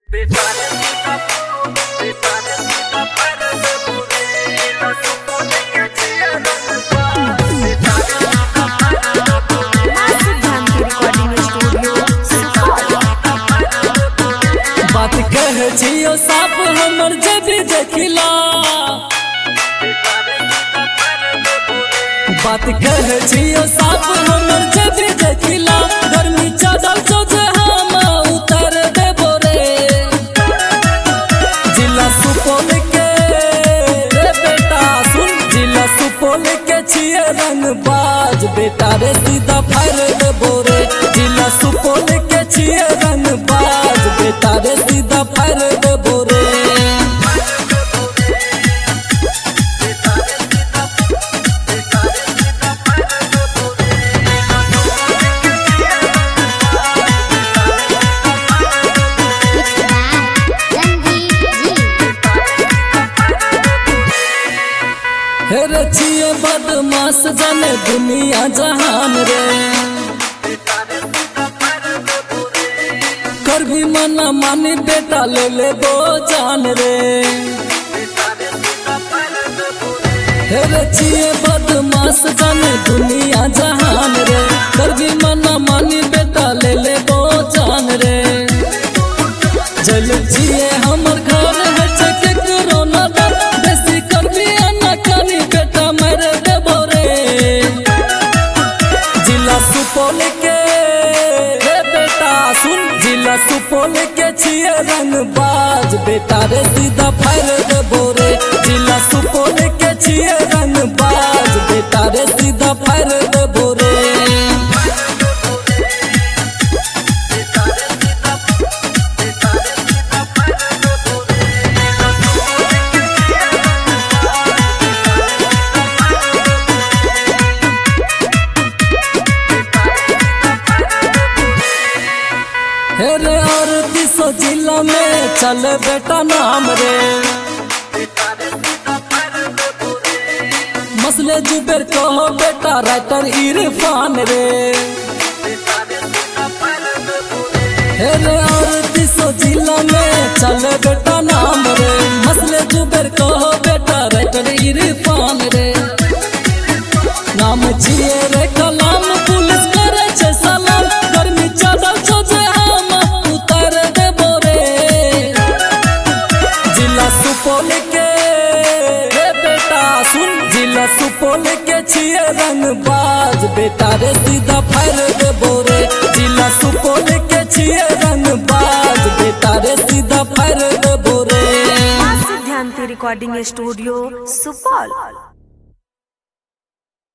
बात कहे छियो साफ हमर जबी देखिला, बात कहे छियो साफ हमर जबी देखिला। गर्मी चादर सोझे हम उतर देबो रे। जिला सुपौल के रे बेटा सुन, जिला सुपौल के छिए रंगबाज बेटा रे, सीधा फाड़ देबो रे। जिला सुपौल के छिए रंगबाज बेटा रे, सीधा फाड़ देबो रे। हे रे छिए बदमाश जाने दुनिया जहान रे। कर भी मना मानी बेटा ले ले दो जान रे। हे रे छिए बदमाश जाने दुनिया जहान रे। कर भी मना मानी बेटा ले ले दो जान रे। जल छिए हमर घर है चके कोरोना दर, बेसी कर भी अन्ना कानी बेटा मर देबो रे। जिला सुपौल के रे बेटा सुन, जिला सुपौल के छिए रंगबाज बेटा रे, सीधा फाड़ देबो रे। जिला सुपौल के छिए रंगबाज बेटा रे, सीधा फाड़ देबो रे। हे रे और 300 जिला में चल बेटा नाम रे। मसले जुबेर कहो बेटा राइटर इरफान रे। हे रे और 300 जिला में चल बेटा नाम रे। मसले जुबेर कहो बेटा राइटर इरफान रे। नाम छिए रे कलाम, पुलिस करे छे सलाम। गर्मी चादर सोझे हम उतर देबो रे। जिला सुपौल के रे बेटा सुन, जिला सुपौल के छिए रंगबाज बेटा रे, सीधा फाड़ देबो रे। जिला सुपौल के छिए रंगबाज बेटा रे, सीधा फाड़ देबो रे। सिद्धांत रिकॉर्डिंग स्टूडियो सुपौल।